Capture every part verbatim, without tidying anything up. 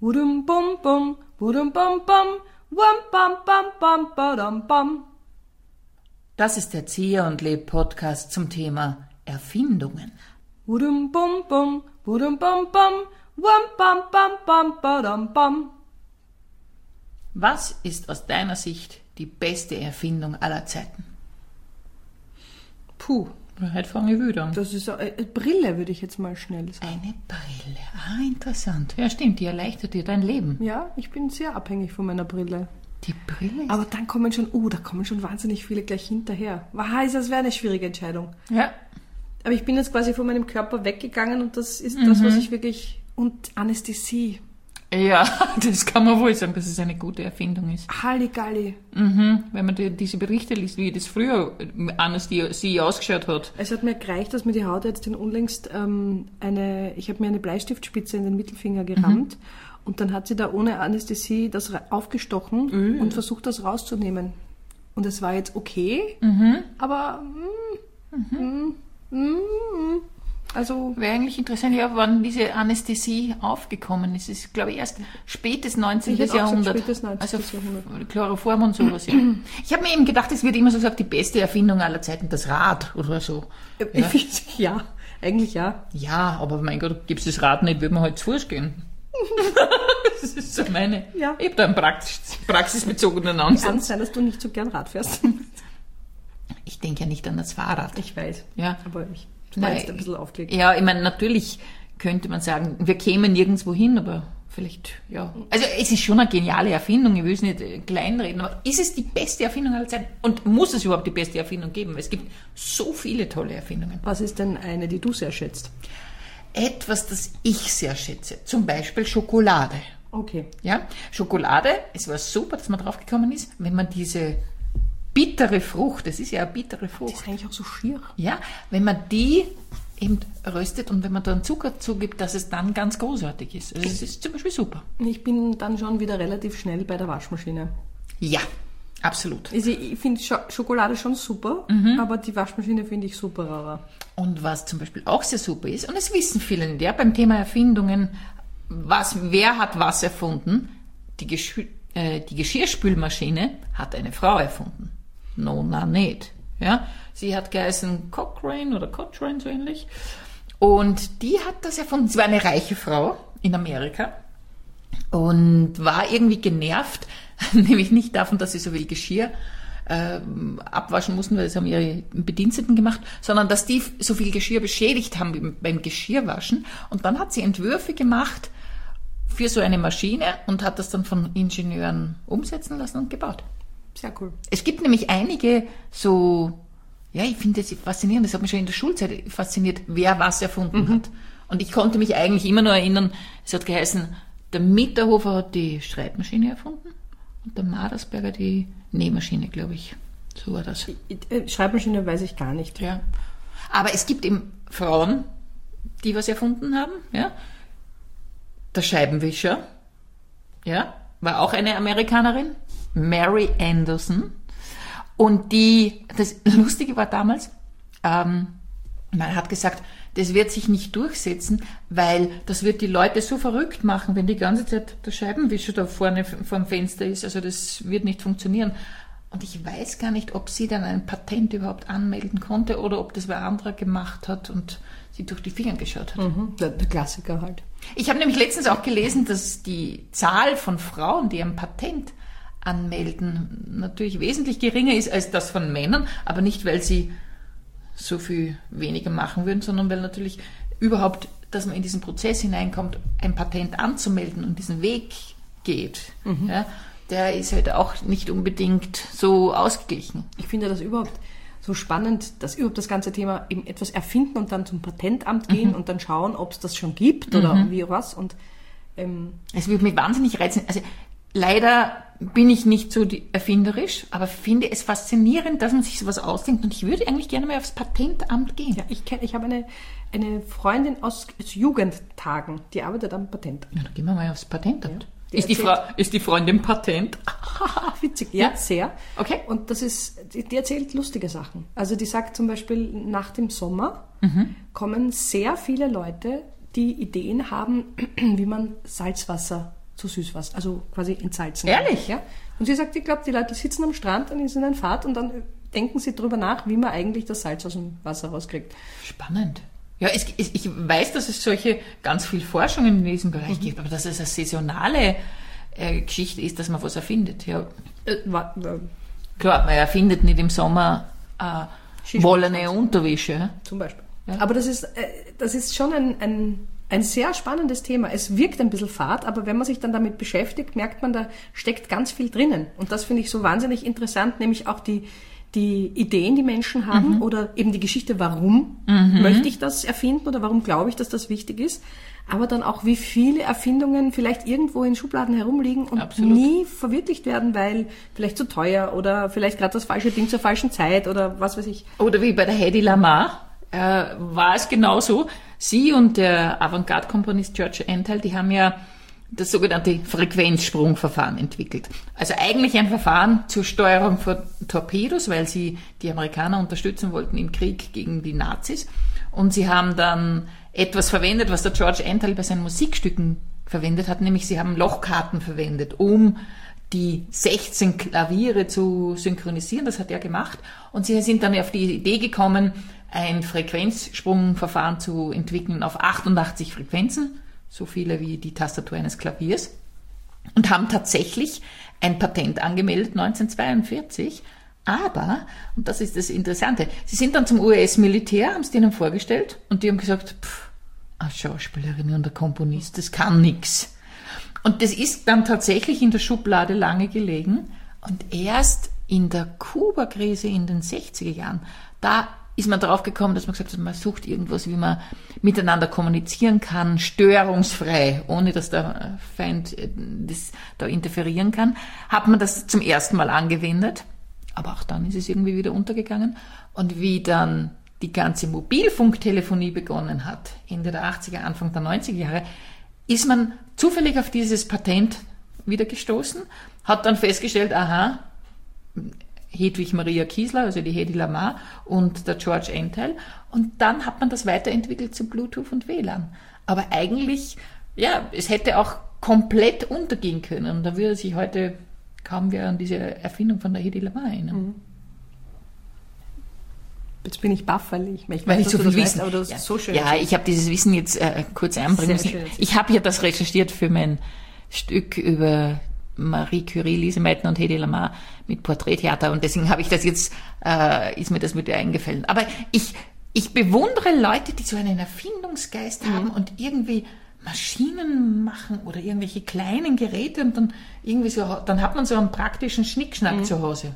Wudum bum bum, wudum bum bum, wum bam bam bam badam bam. Das ist der Erzähl und Leb Podcast zum Thema Erfindungen. Wudum bum bum, wudum bum bum, wum bam bam bam badam bam. Was ist aus deiner Sicht die beste Erfindung aller Zeiten? Puh, Heute fange ich wieder an. das ist eine Brille, würde ich jetzt mal schnell sagen. Eine Brille. Ah, interessant. Ja, stimmt, die erleichtert dir dein Leben. Ja, ich bin sehr abhängig von meiner Brille. Die Brille ist... Aber dann kommen schon, oh, da kommen schon wahnsinnig viele gleich hinterher. Was, das wäre eine schwierige Entscheidung. Ja. Aber ich bin jetzt quasi von meinem Körper weggegangen und das ist das, was ich wirklich... Und Anästhesie. Ja, das kann man wohl sagen, dass es eine gute Erfindung ist. Halligalli. Mhm. Wenn man die, diese Berichte liest, wie das früher Anästhesie ausgeschaut hat. Es hat mir gereicht, dass mir die Hautärztin unlängst ähm, eine... Ich habe mir eine Bleistiftspitze in den Mittelfinger gerammt und dann hat sie da ohne Anästhesie das ra- aufgestochen Mhm. und versucht, das rauszunehmen. Und es war jetzt okay, Mhm. aber... Mm, mm, mm, mm. Also... Wäre eigentlich interessant, ja, wann diese Anästhesie aufgekommen ist. Es ist, glaube ich, erst spätes neunzehnten. Ich hätte auch gesagt, Jahrhundert. spätes neunzehnten. Also Jahrhundert. Chloroform und sowas, ja. Ich habe mir eben gedacht, es wird immer so gesagt, die beste Erfindung aller Zeiten, das Rad oder so. Ich find, ja, eigentlich ja. Ja, aber mein Gott, gibt's das Rad nicht, würde man halt zu Fuß gehen. Das ist so meine... Ja. Ich habe da einen praxis, praxisbezogenen Kann Ansatz. sein, dass du nicht so gern Rad fährst. Ich denke ja nicht an das Fahrrad. Ich weiß. Ja. Aber ich war Nein. jetzt ein bisschen aufgelegt. Ja, ich meine, natürlich könnte man sagen, wir kämen nirgendwo hin, aber vielleicht, ja. Also es ist schon eine geniale Erfindung, ich will es nicht äh, kleinreden, aber ist es die beste Erfindung aller Zeiten? Und muss es überhaupt die beste Erfindung geben? Weil es gibt so viele tolle Erfindungen. Was ist denn eine, die du sehr schätzt? Etwas, das ich sehr schätze, zum Beispiel Schokolade. Okay. Ja, Schokolade, es war super, dass man draufgekommen ist, wenn man diese bittere Frucht, das ist ja eine bittere Das Frucht, ist eigentlich auch so schier. ja, wenn man die eben röstet und wenn man da einen Zucker zugibt, dass es dann ganz großartig ist. Also es ist zum Beispiel super. Ich bin dann schon wieder relativ schnell bei der Waschmaschine. Ja, absolut. Also ich finde Scho- Schokolade schon super, aber die Waschmaschine finde ich superer. Und was zum Beispiel auch sehr super ist, und das wissen viele nicht, ja, beim Thema Erfindungen, was, wer hat was erfunden? Die, Geschü äh, die Geschirrspülmaschine hat eine Frau erfunden. No, na, nicht. Ja, sie hat geheißen Cochrane oder Cochrane, so ähnlich. Und die hat das erfunden. Sie war eine reiche Frau in Amerika und war irgendwie genervt, nämlich nicht davon, dass sie so viel Geschirr äh, abwaschen mussten, weil das haben ihre Bediensteten gemacht, sondern dass die so viel Geschirr beschädigt haben beim, beim Geschirrwaschen. Und dann hat sie Entwürfe gemacht für so eine Maschine und hat das dann von Ingenieuren umsetzen lassen und gebaut. Sehr cool. Es gibt nämlich einige so, ja, ich finde das faszinierend, das hat mich schon in der Schulzeit fasziniert, wer was erfunden hat. Und ich konnte mich eigentlich immer nur erinnern, es hat geheißen, der Mitterhofer hat die Schreibmaschine erfunden und der Madersberger die Nähmaschine, glaube ich. So war das. Äh, Schreibmaschine weiß ich gar nicht. Ja. Aber es gibt eben Frauen, die was erfunden haben, ja. Der Scheibenwischer, ja, war auch eine Amerikanerin, Mary Anderson. Und die, das Lustige war damals, ähm, man hat gesagt, das wird sich nicht durchsetzen, weil das wird die Leute so verrückt machen, wenn die ganze Zeit der Scheibenwischer da vorne vor dem Fenster ist. Also das wird nicht funktionieren. Und ich weiß gar nicht, ob sie dann ein Patent überhaupt anmelden konnte oder ob das wer anderer gemacht hat und sie durch die Finger geschaut hat. Mhm. Der, der Klassiker halt. Ich habe nämlich letztens auch gelesen, dass die Zahl von Frauen, die ein Patent anmelden, natürlich wesentlich geringer ist als das von Männern, aber nicht, weil sie so viel weniger machen würden, sondern weil natürlich überhaupt, dass man in diesen Prozess hineinkommt, ein Patent anzumelden und diesen Weg geht, mhm. ja, der ist halt auch nicht unbedingt so ausgeglichen. Ich finde das überhaupt so spannend, dass überhaupt das ganze Thema eben etwas erfinden und dann zum Patentamt gehen mhm. und dann schauen, ob es das schon gibt oder Mhm. wie was. Und ähm, Es würde mich wahnsinnig reizen. Also leider bin ich nicht so die- erfinderisch, aber finde es faszinierend, dass man sich sowas ausdenkt. Und ich würde eigentlich gerne mal aufs Patentamt gehen. ja, ich kenne, ich habe eine, eine Freundin aus, aus Jugendtagen, die arbeitet am Patent. Ja, dann gehen wir mal aufs Patentamt. Ja. Die Ist, die erzählt- Frau, ist die Freundin Patent? Witzig, ja, sehr. Okay. Und das ist, die, die erzählt lustige Sachen. Also die sagt zum Beispiel, nach dem Sommer kommen sehr viele Leute, die Ideen haben, wie man Salzwasser zu Süßwasser, also quasi entsalzen. Ehrlich? Ja. Und sie sagt, ich glaube, die Leute sitzen am Strand, dann ist in ein Fahrt und dann denken sie drüber nach, wie man eigentlich das Salz aus dem Wasser rauskriegt. Spannend. Ja, es, es, ich weiß, dass es solche ganz viel Forschungen in diesem Bereich mhm. gibt, aber dass es eine saisonale äh, Geschichte ist, dass man was erfindet. Ja. Äh, war, äh, Klar, man erfindet nicht im Sommer äh, wollene Unterwäsche. Zum Beispiel. Ja. Aber das ist, äh, das ist schon ein, ein, ein sehr spannendes Thema. Es wirkt ein bisschen fad, aber wenn man sich dann damit beschäftigt, merkt man, da steckt ganz viel drinnen. Und das finde ich so wahnsinnig interessant, nämlich auch die die Ideen, die Menschen haben mhm. oder eben die Geschichte, warum mhm. möchte ich das erfinden oder warum glaube ich, dass das wichtig ist, aber dann auch, wie viele Erfindungen vielleicht irgendwo in Schubladen herumliegen und Absolut. nie verwirklicht werden, weil vielleicht zu teuer oder vielleicht gerade das falsche Ding zur falschen Zeit oder was weiß ich. Oder wie bei der Hedy Lamarr äh, war es genauso. Sie und der Avantgarde-Komponist George Antheil, die haben ja das sogenannte Frequenzsprungverfahren entwickelt. Also eigentlich ein Verfahren zur Steuerung von Torpedos, weil sie die Amerikaner unterstützen wollten im Krieg gegen die Nazis. Und sie haben dann etwas verwendet, was der George Antheil bei seinen Musikstücken verwendet hat, nämlich sie haben Lochkarten verwendet, um die sechzehn Klaviere zu synchronisieren. Das hat er gemacht. Und sie sind dann auf die Idee gekommen, ein Frequenzsprungverfahren zu entwickeln auf achtundachtzig Frequenzen. So viele wie die Tastatur eines Klaviers, und haben tatsächlich ein Patent angemeldet neunzehnhundertzweiundvierzig. Aber, und das ist das Interessante, sie sind dann zum U S-Militär, haben es denen vorgestellt und die haben gesagt, pff, eine Schauspielerin und ein Komponist, das kann nix. Und das ist dann tatsächlich in der Schublade lange gelegen und erst in der Kuba-Krise in den sechziger Jahren, da ist man drauf gekommen, dass man gesagt hat, man sucht irgendwas, wie man miteinander kommunizieren kann, störungsfrei, ohne dass der Feind das da interferieren kann, hat man das zum ersten Mal angewendet. Aber auch dann ist es irgendwie wieder untergegangen. Und wie dann die ganze Mobilfunktelefonie begonnen hat, Ende der achtziger, Anfang der neunziger Jahre, ist man zufällig auf dieses Patent wieder gestoßen, hat dann festgestellt, aha, Hedwig Maria Kiesler, also die Hedy Lamarr und der George Antheil. Und dann hat man das weiterentwickelt zu Bluetooth und W L A N. Aber eigentlich, ja, es hätte auch komplett untergehen können. Und da würde sich heute kaum wer an diese Erfindung von der Hedy Lamarr erinnern. Mhm. Jetzt bin ich baff, weil ich, ich weil weiß, ich so viel wissen. Weißt, aber das ja. ist so schön. Ja, ich habe dieses Wissen jetzt äh, kurz einbringen müssen. Ich habe ja das recherchiert für mein Stück über Marie Curie, Lise Meitner und Hedy Lamarr mit Porträttheater, und deswegen habe ich das jetzt, äh, ist mir das mit eingefallen. Aber ich, ich bewundere Leute, die so einen Erfindungsgeist mhm. haben und irgendwie Maschinen machen oder irgendwelche kleinen Geräte und dann irgendwie so, dann hat man so einen praktischen Schnickschnack mhm. zu Hause.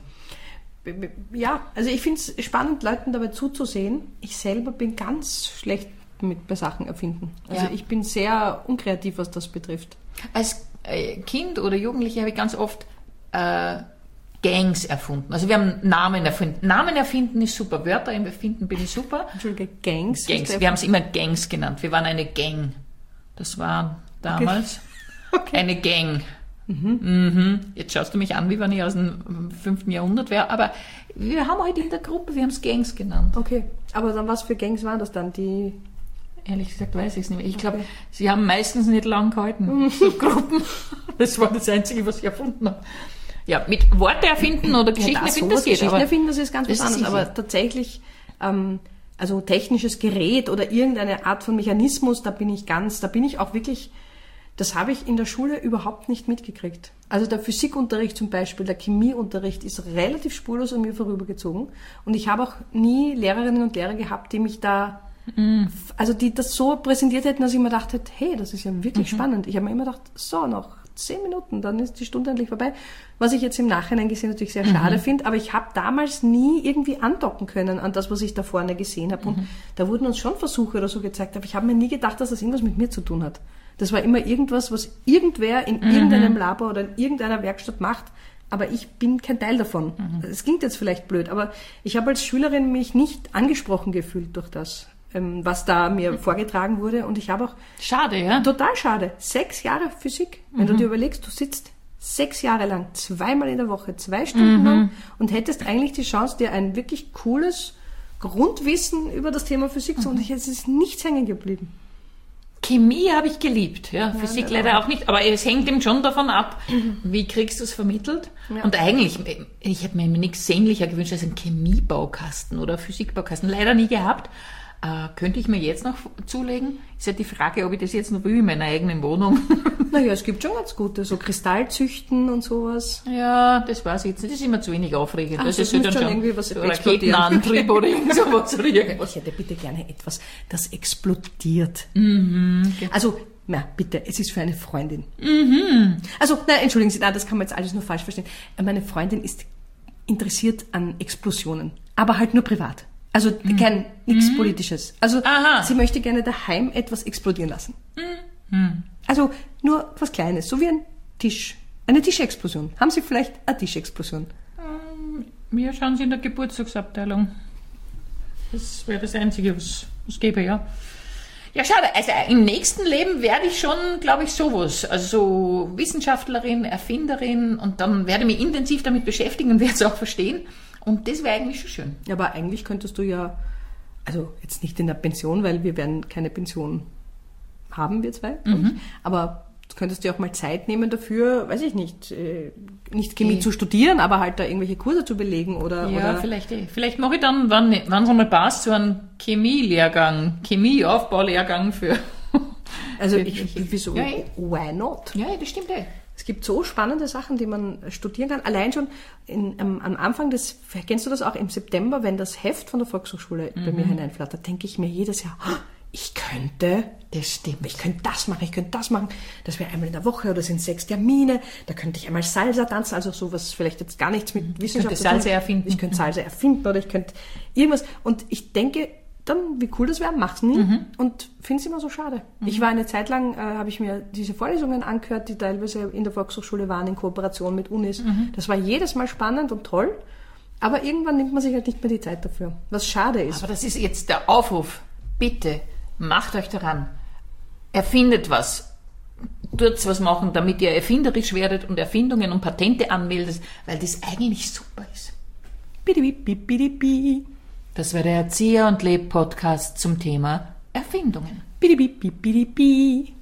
Ja, also ich finde es spannend, Leuten dabei zuzusehen. Ich selber bin ganz schlecht mit bei Sachen erfinden. Also ja. ich bin sehr unkreativ, was das betrifft. Als Kind oder Jugendliche habe ich ganz oft äh, Gangs erfunden. Also wir haben Namen erfunden. Namen erfinden ist super, Wörter erfinden bin ich super. Entschuldige, Gangs? Gangs. Wir haben es immer Gangs genannt. Wir waren eine Gang. Das war damals okay. Okay. eine Gang. Mhm. Mhm. Jetzt schaust du mich an, wie wenn ich aus dem fünften Jahrhundert wäre. Aber wir haben heute in der Gruppe, wir haben es Gangs genannt. Okay, aber dann was für Gangs waren das dann? Die... Ehrlich gesagt weiß ich es nicht mehr. Ich glaube, okay. sie haben meistens nicht lang gehalten, so Gruppen. Das war das Einzige, was ich erfunden habe. Ja, mit Worte erfinden oder Geschichten ja, das erfinden, das geht. Geschichten erfinden, das ist ganz was anderes. Aber tatsächlich, ähm, also technisches Gerät oder irgendeine Art von Mechanismus, da bin ich ganz, da bin ich auch wirklich, das habe ich in der Schule überhaupt nicht mitgekriegt. Also der Physikunterricht zum Beispiel, der Chemieunterricht ist relativ spurlos an mir vorübergezogen. Und ich habe auch nie Lehrerinnen und Lehrer gehabt, die mich da also die das so präsentiert hätten, dass ich mir dachte, hey, das ist ja wirklich mhm. spannend. Ich habe mir immer gedacht, so, noch zehn Minuten, dann ist die Stunde endlich vorbei. Was ich jetzt im Nachhinein gesehen natürlich sehr schade mhm. finde, aber ich habe damals nie irgendwie andocken können an das, was ich da vorne gesehen habe. Und mhm. da wurden uns schon Versuche oder so gezeigt, aber ich habe mir nie gedacht, dass das irgendwas mit mir zu tun hat. Das war immer irgendwas, was irgendwer in mhm. irgendeinem Labor oder in irgendeiner Werkstatt macht, aber ich bin kein Teil davon. Es mhm. klingt jetzt vielleicht blöd, aber ich habe als Schülerin mich nicht angesprochen gefühlt durch das, was da mir vorgetragen wurde. Und ich habe auch... Schade, ja? Total schade. Sechs Jahre Physik. Wenn mhm. du dir überlegst, du sitzt sechs Jahre lang, zweimal in der Woche, zwei Stunden mhm. lang und hättest eigentlich die Chance, dir ein wirklich cooles Grundwissen über das Thema Physik zu... Mhm. Und es ist nichts hängen geblieben. Chemie habe ich geliebt, ja, ja Physik leider genau. auch nicht, aber es hängt eben schon davon ab, wie kriegst du es vermittelt. Ja. Und eigentlich, ich hätte mir nichts sehnlicher gewünscht als einen Chemiebaukasten oder Physikbaukasten, leider nie gehabt. Äh, könnte ich mir jetzt noch zulegen? Ist ja die Frage, ob ich das jetzt noch will in meiner eigenen Wohnung. Naja, es gibt schon ganz gute, so Kristallzüchten und sowas. Ja, das weiß ich jetzt nicht, das ist immer zu wenig aufregend. Ach, das, das ist halt schon schon irgendwie was so Raketenantrieb oder irgend sowas. Oder irgendwas. Ich hätte bitte gerne etwas, das explodiert. Mhm. Also, na, bitte, es ist für eine Freundin. Mhm. Also, nein, entschuldigen Sie, nein, das kann man jetzt alles nur falsch verstehen. Meine Freundin ist interessiert an Explosionen, aber halt nur privat. Also mhm. kein nichts mhm. Politisches. Also Aha. sie möchte gerne daheim etwas explodieren lassen. Mhm. Also nur was Kleines, so wie ein Tisch. Eine Tischexplosion. Haben Sie vielleicht eine Tischexplosion? Wir schauen Sie in der Geburtstagsabteilung. Das wäre das Einzige, was es gäbe, ja. Ja, schade. Also im nächsten Leben werde ich schon, glaube ich, sowas. Also Wissenschaftlerin, Erfinderin und dann werde ich mich intensiv damit beschäftigen und werde es auch verstehen. Und das wäre eigentlich schon schön. Ja, aber eigentlich könntest du ja, also jetzt nicht in der Pension, weil wir werden keine Pension haben, wir zwei, mhm. aber du könntest dir auch mal Zeit nehmen dafür, weiß ich nicht, äh, nicht Chemie okay. zu studieren, aber halt da irgendwelche Kurse zu belegen oder... Ja, oder vielleicht eh. Vielleicht mache ich dann, wann es einmal passt, so einen Chemielehrgang, Chemieaufbaulehrgang für... Also für ich, wieso, ja, why not? Ja, das stimmt eh. Es gibt so spannende Sachen, die man studieren kann. Allein schon in, am, am Anfang des, kennst du das auch, im September, wenn das Heft von der Volkshochschule mhm. bei mir hineinflattert, denke ich mir jedes Jahr, oh, ich könnte, das stimmt, ich könnte das machen, ich könnte das machen. Das wäre einmal in der Woche oder sind sechs Termine. Da könnte ich einmal Salsa tanzen, also sowas vielleicht jetzt gar nichts mit Wissenschaft zu tun. Ich könnte Salsa erfinden. Ich könnte Salsa erfinden oder ich könnte irgendwas. Und ich denke, dann, wie cool das wäre, mach's nie mhm. und finde es immer so schade. Mhm. Ich war eine Zeit lang, äh, habe ich mir diese Vorlesungen angehört, die teilweise in der Volkshochschule waren, in Kooperation mit Unis. Mhm. Das war jedes Mal spannend und toll, aber irgendwann nimmt man sich halt nicht mehr die Zeit dafür, was schade ist. Aber das ist jetzt der Aufruf. Bitte, macht euch daran. Erfindet was. Tut's was machen, damit ihr erfinderisch werdet und Erfindungen und Patente anmeldet, weil das eigentlich super ist. Bidi, bidi, bidi, bidi. Das war der Erzieher und Leb Podcast zum Thema Erfindungen. Bidi, bidi, bidi, bidi.